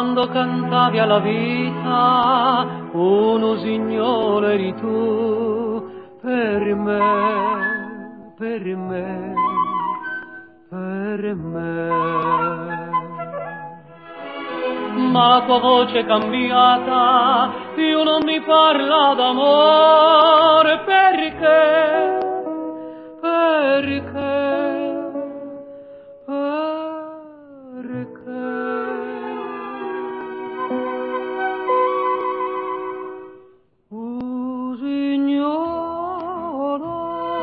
quando cantavi alla vita un usignolo eri tu, per me, per me, per me. Ma la tua voce è cambiata, più non mi parla d'amore, perché? Perché? Perché? Usignolo,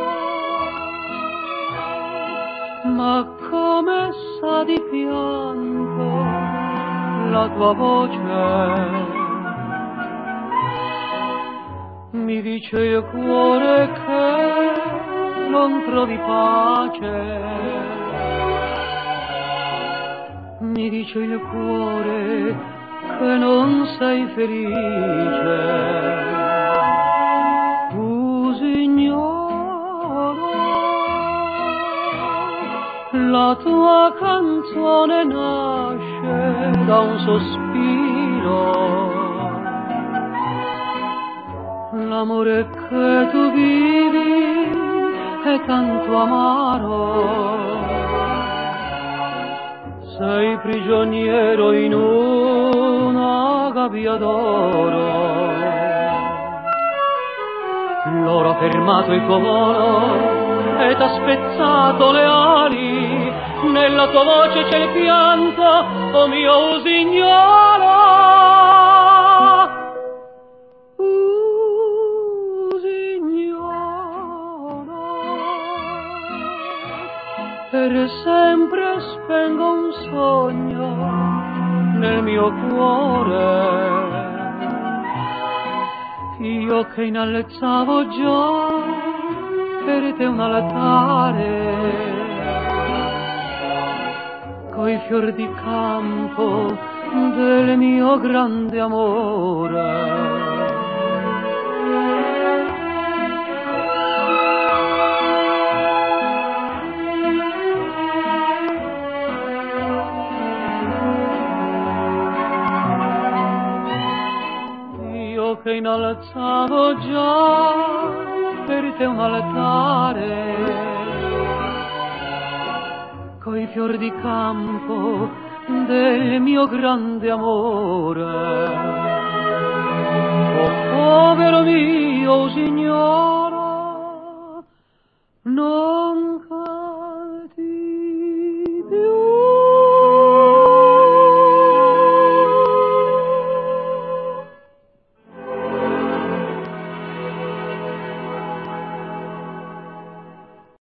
ma come sa di pianto la tua voce, mi dice il cuore che non trovi pace, mi dice il cuore che non sei felice. Usignolo, la tua canzone nasce da un sospiro, l'amore che tu vivi è tanto amaro, sei prigioniero in una gabbia d'oro. L'oro ha fermato il tuo volo e t'ha spezzato le ali, nella tua voce c'è il pianto, o mio usignolo. Usignolo, per sempre spengo un sogno nel mio cuore, io che innalzavo già per te un altare, coi fior di campo del mio grande amore. Che innalzavo già per te un altare, coi fior di campo del mio grande amore.